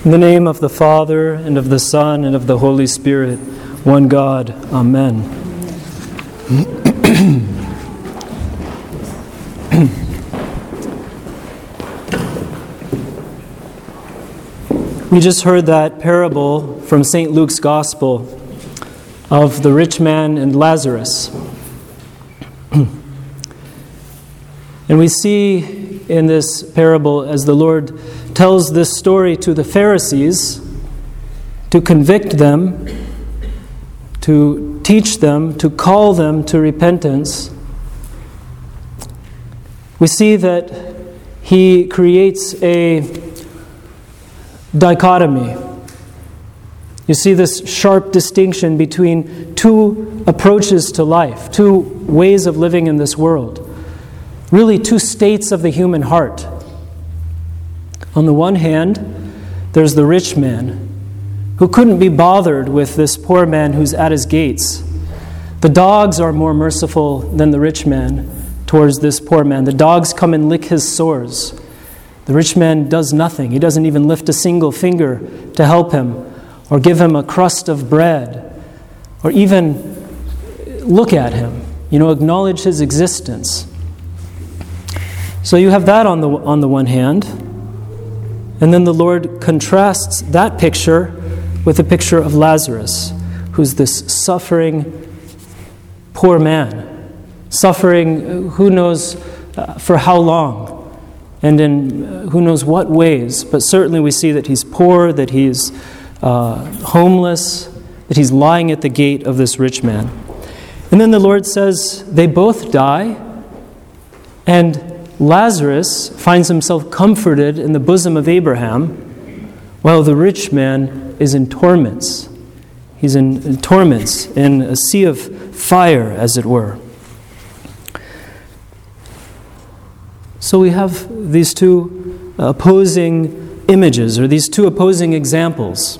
In the name of the Father, and of the Son, and of the Holy Spirit, one God. Amen. We just heard that parable from St. Luke's Gospel of the rich man and Lazarus. And we see in this parable, as the Lord tells this story to the Pharisees, to convict them, to teach them, to call them to repentance, we see that he creates a dichotomy. You see this sharp distinction between two approaches to life, two ways of living in this world. Really, two states of the human heart. On the one hand, there's the rich man who couldn't be bothered with this poor man who's at his gates. The dogs are more merciful than the rich man towards this poor man. The dogs come and lick his sores. The rich man does nothing. He doesn't even lift a single finger to help him or give him a crust of bread or even look at him, acknowledge his existence. So you have that on the one hand. And then the Lord contrasts that picture with a picture of Lazarus, who's this suffering poor man, suffering who knows for how long and in who knows what ways, but certainly we see that he's poor, that he's homeless, that he's lying at the gate of this rich man. And then the Lord says they both die, and Lazarus finds himself comforted in the bosom of Abraham, while the rich man is in torments. He's in torments, in a sea of fire, as it were. So we have these two opposing images, or these two opposing examples.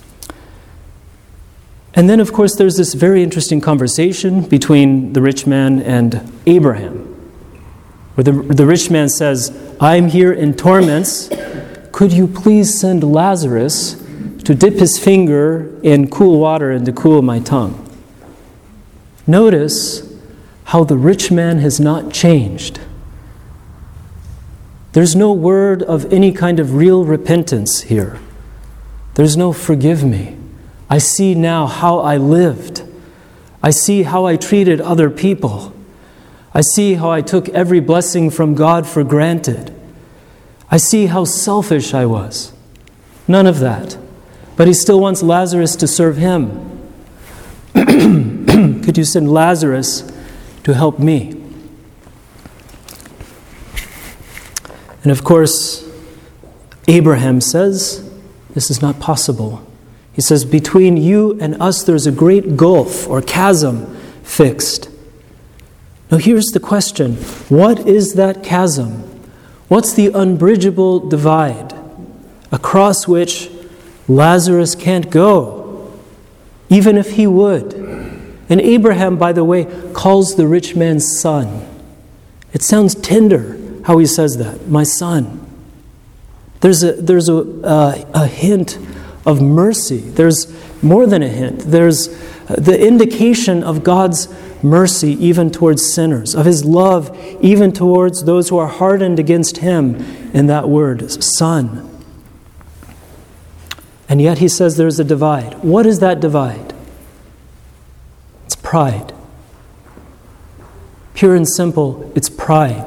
And then, of course, there's this very interesting conversation between the rich man and Abraham, where the rich man says, "I'm here in torments. Could you please send Lazarus to dip his finger in cool water and to cool my tongue?" Notice how the rich man has not changed. There's no word of any kind of real repentance here. There's no "forgive me. I see now how I lived. I see how I treated other people. I see how I took every blessing from God for granted. I see how selfish I was." None of that. But he still wants Lazarus to serve him. Could you send Lazarus to help me? And of course, Abraham says, this is not possible. He says, between you and us there's a great gulf or chasm fixed. Now here's the question. What is that chasm? What's the unbridgeable divide across which Lazarus can't go, even if he would? And Abraham, by the way, calls the rich man's son. It sounds tender how he says that, my son. There's a hint of mercy. There's more than a hint. There's the indication of God's mercy even towards sinners, of his love even towards those who are hardened against him in that word, son. And yet he says there's a divide. What is that divide? It's pride. Pure and simple, it's pride.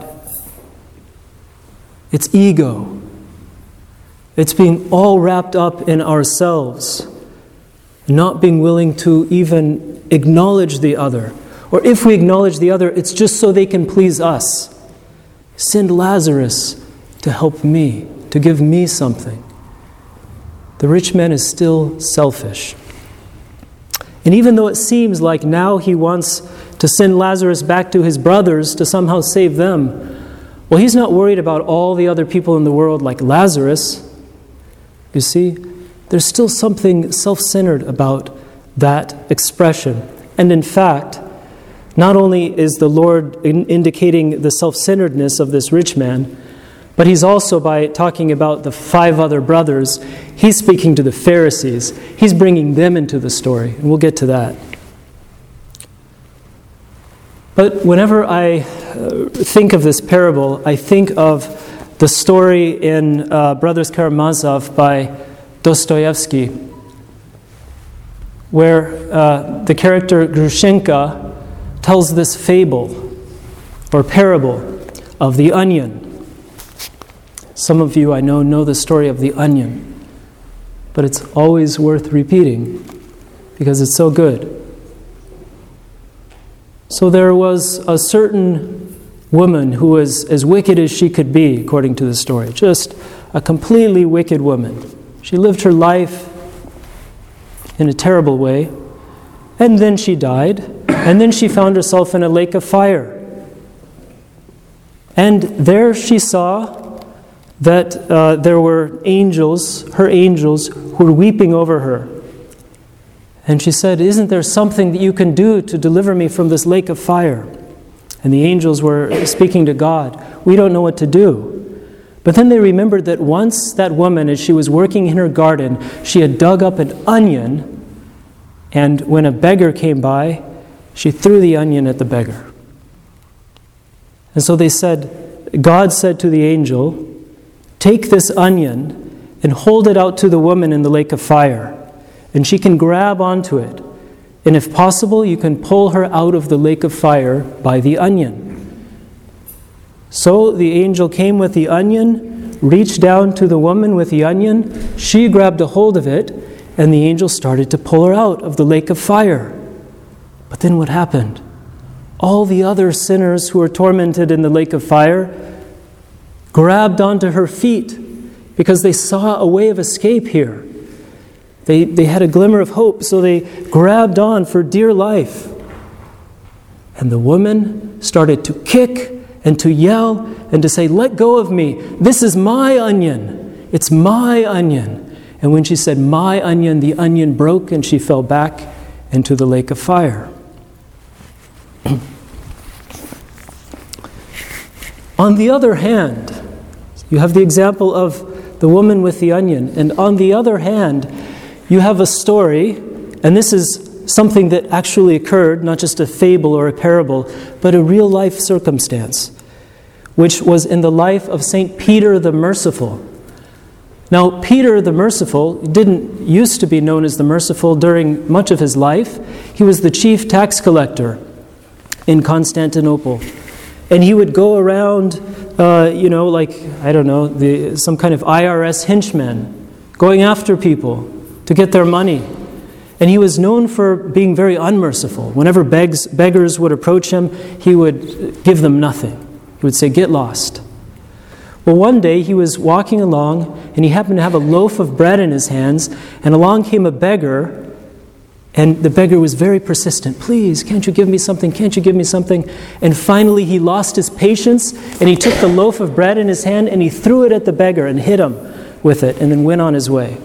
It's ego. It's being all wrapped up in ourselves, not being willing to even acknowledge the other. Or if we acknowledge the other, it's just so they can please us. Send Lazarus to help me, to give me something. The rich man is still selfish. And even though it seems like now he wants to send Lazarus back to his brothers to somehow save them, well, he's not worried about all the other people in the world like Lazarus. You see, there's still something self-centered about that expression. And in fact, not only is the Lord indicating the self-centeredness of this rich man, But he's also, by talking about the 5 other brothers, he's speaking to the Pharisees. He's bringing them into the story, and we'll get to that. But whenever I think of this parable, I think of the story in Brothers Karamazov by Dostoevsky, where the character Grushenka tells this fable or parable of the onion. Some of you, I know the story of the onion, but it's always worth repeating because it's so good. So there was a certain woman who was as wicked as she could be, according to the story, just a completely wicked woman. She lived her life in a terrible way, and then she died, and then she found herself in a lake of fire. And there she saw that there were angels, her angels, who were weeping over her. And she said, "Isn't there something that you can do to deliver me from this lake of fire?" And the angels were speaking to God. "We don't know what to do." But then they remembered that once that woman, as she was working in her garden, she had dug up an onion, and when a beggar came by, she threw the onion at the beggar. And so they said, God said to the angel, "Take this onion and hold it out to the woman in the lake of fire, and she can grab onto it. And if possible, you can pull her out of the lake of fire by the onion." So the angel came with the onion, reached down to the woman with the onion. She grabbed a hold of it, and the angel started to pull her out of the lake of fire. But then what happened? All the other sinners who were tormented in the lake of fire grabbed onto her feet because they saw a way of escape here. They had a glimmer of hope, so they grabbed on for dear life. And the woman started to kick and to yell and to say, "Let go of me. This is my onion. It's my onion." And when she said, "My onion," the onion broke and she fell back into the lake of fire. On the other hand, you have the example of the woman with the onion. And on the other hand, you have a story, and this is something that actually occurred, not just a fable or a parable, but a real life circumstance, which was in the life of St. Peter the Merciful. Now, Peter the Merciful didn't used to be known as the Merciful during much of his life. He was the chief tax collector in Constantinople. And he would go around, some kind of IRS henchman, going after people to get their money. And he was known for being very unmerciful. Whenever beggars would approach him, he would give them nothing. He would say, "Get lost." Well, one day he was walking along, and he happened to have a loaf of bread in his hands, and along came a beggar, and the beggar was very persistent. "Please, can't you give me something? Can't you give me something?" And finally he lost his patience, and he took the loaf of bread in his hand, and he threw it at the beggar and hit him with it, and then went on his way.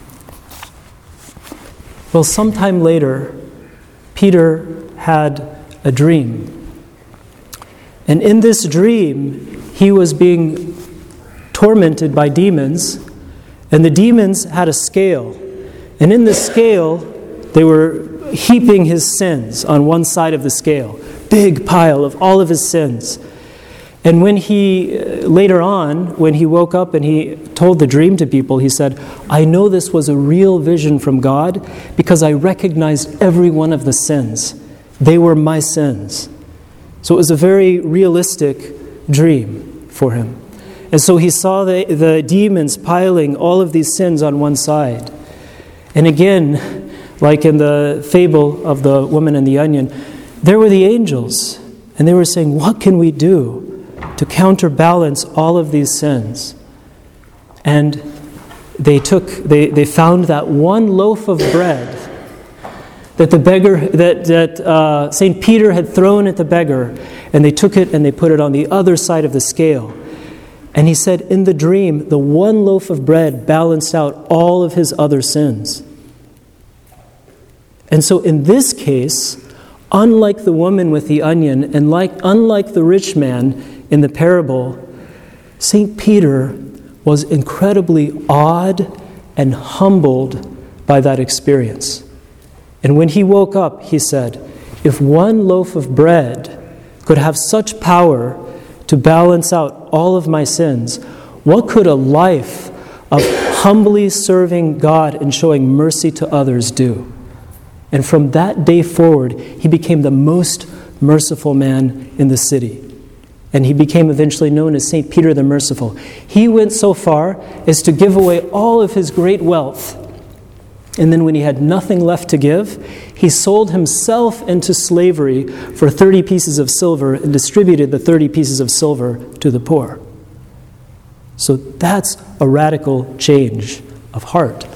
Well, sometime later, Peter had a dream. And in this dream, he was being tormented by demons, and the demons had a scale. And in the scale, they were heaping his sins on one side of the scale. Big pile of all of his sins. And when he, later on, when he woke up and he told the dream to people, he said, "I know this was a real vision from God because I recognized every one of the sins. They were my sins." So it was a very realistic dream for him. And so he saw the demons piling all of these sins on one side. And again, like in the fable of the woman and the onion, there were the angels, and they were saying, "What can we do to counterbalance all of these sins?" And they found that one loaf of bread that the beggar, that St. Peter had thrown at the beggar, and they took it and they put it on the other side of the scale. And he said, in the dream, the one loaf of bread balanced out all of his other sins. And so in this case, unlike the woman with the onion, and unlike the rich man in the parable, St. Peter was incredibly awed and humbled by that experience. And when he woke up, he said, if one loaf of bread could have such power to balance out all of my sins, what could a life of humbly serving God and showing mercy to others do? And from that day forward, he became the most merciful man in the city. And he became eventually known as St. Peter the Merciful. He went so far as to give away all of his great wealth. And then when he had nothing left to give, he sold himself into slavery for 30 pieces of silver and distributed the 30 pieces of silver to the poor. So that's a radical change of heart.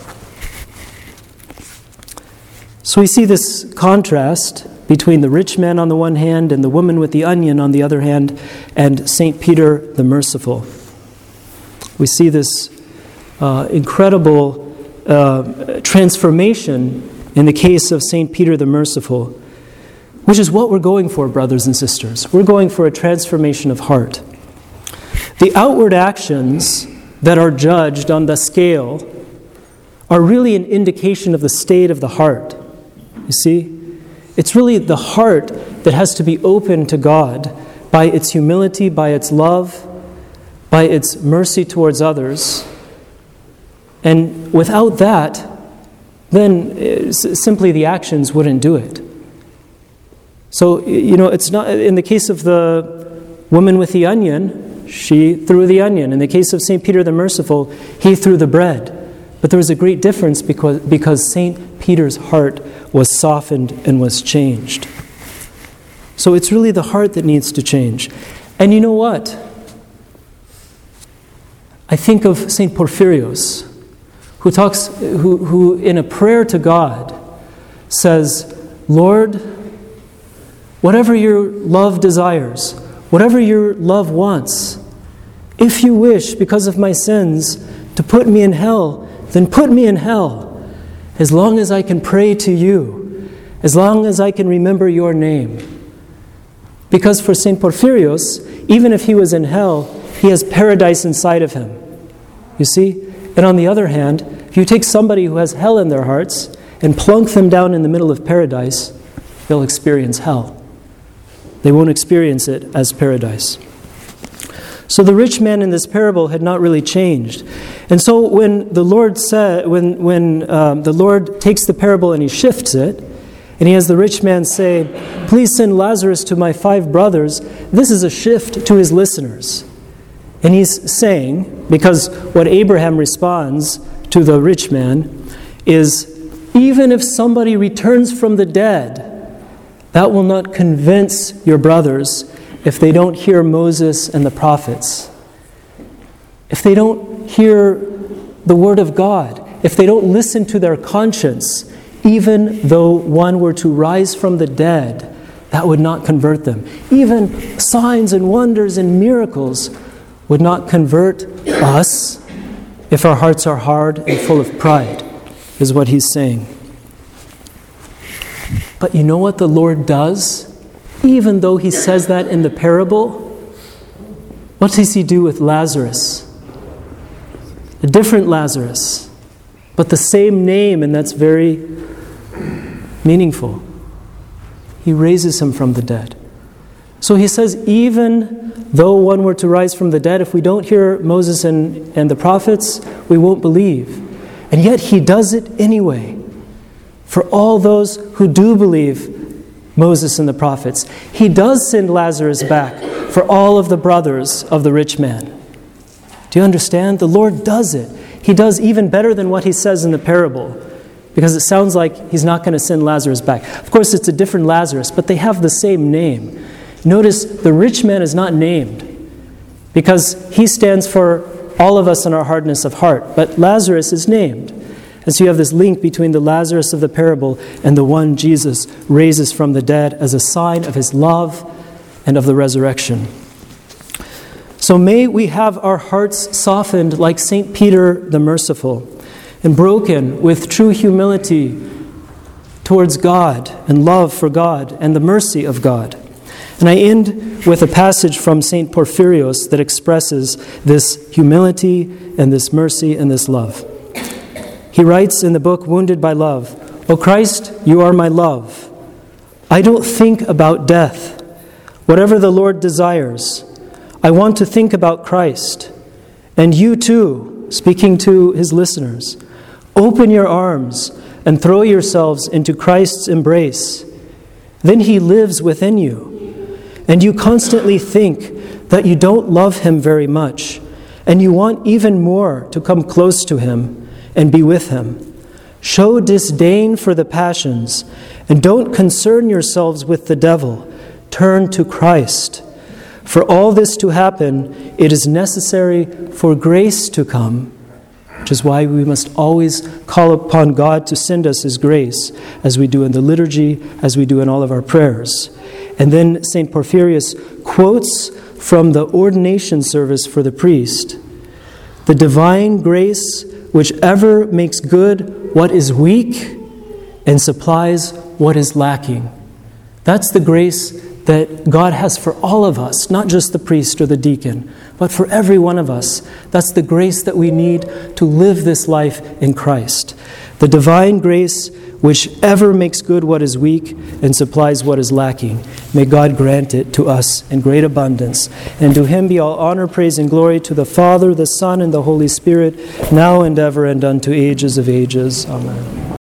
So we see this contrast between the rich man on the one hand and the woman with the onion on the other hand, and St. Peter the Merciful. We see this incredible transformation in the case of St. Peter the Merciful, which is what we're going for, brothers and sisters. We're going for a transformation of heart. The outward actions that are judged on the scale are really an indication of the state of the heart. You see? It's really the heart that has to be open to God by its humility, by its love, by its mercy towards others. And without that, then simply the actions wouldn't do it. So, it's not, in the case of the woman with the onion, she threw the onion. In the case of St. Peter the Merciful, he threw the bread. But there was a great difference because St. Peter's heart was softened and was changed. So it's really the heart that needs to change. And you know what? I think of St. Porphyrios, who in a prayer to God says, Lord, whatever your love desires, whatever your love wants, if you wish, because of my sins, to put me in hell, then put me in hell, as long as I can pray to you, as long as I can remember your name. Because for St. Porphyrios, even if he was in hell, he has paradise inside of him. You see? And on the other hand, if you take somebody who has hell in their hearts and plunk them down in the middle of paradise, they'll experience hell. They won't experience it as paradise. So the rich man in this parable had not really changed. And so when the Lord the Lord takes the parable and he shifts it, and he has the rich man say, please send Lazarus to my 5 brothers, this is a shift to his listeners. And he's saying, because what Abraham responds to the rich man is, even if somebody returns from the dead, that will not convince your brothers if they don't hear Moses and the prophets. If they don't hear the word of God, if they don't listen to their conscience, even though one were to rise from the dead, that would not convert them. Even signs and wonders and miracles would not convert us if our hearts are hard and full of pride, is what he's saying. But you know what the Lord does? Even though he says that in the parable, what does he do with Lazarus? A different Lazarus, but the same name, and that's very meaningful. He raises him from the dead. So he says, even though one were to rise from the dead, if we don't hear Moses and the prophets, we won't believe. And yet he does it anyway. For all those who do believe Moses and the prophets, he does send Lazarus back for all of the brothers of the rich man. Do you understand? The Lord does it. He does even better than what he says in the parable, because it sounds like he's not going to send Lazarus back. Of course, it's a different Lazarus, but they have the same name. Notice the rich man is not named because he stands for all of us in our hardness of heart, but Lazarus is named. And so you have this link between the Lazarus of the parable and the one Jesus raises from the dead as a sign of his love and of the resurrection. So may we have our hearts softened like St. Peter the Merciful and broken with true humility towards God and love for God and the mercy of God. And I end with a passage from St. Porphyrios that expresses this humility and this mercy and this love. He writes in the book, Wounded by Love, "O Christ, you are my love. I don't think about death. Whatever the Lord desires, I want to think about Christ. And you too," speaking to his listeners, "open your arms and throw yourselves into Christ's embrace. Then he lives within you. And you constantly think that you don't love him very much, and you want even more to come close to him and be with him. Show disdain for the passions, and don't concern yourselves with the devil. Turn to Christ. For all this to happen, it is necessary for grace to come," which is why we must always call upon God to send us his grace, as we do in the liturgy, as we do in all of our prayers. And then St. Porphyrios quotes from the ordination service for the priest, "The divine grace which ever makes good what is weak and supplies what is lacking." That's the grace that God has for all of us, not just the priest or the deacon, but for every one of us. That's the grace that we need to live this life in Christ. The divine grace which ever makes good what is weak and supplies what is lacking. May God grant it to us in great abundance. And to him be all honor, praise, and glory, to the Father, the Son, and the Holy Spirit, now and ever, and unto ages of ages. Amen.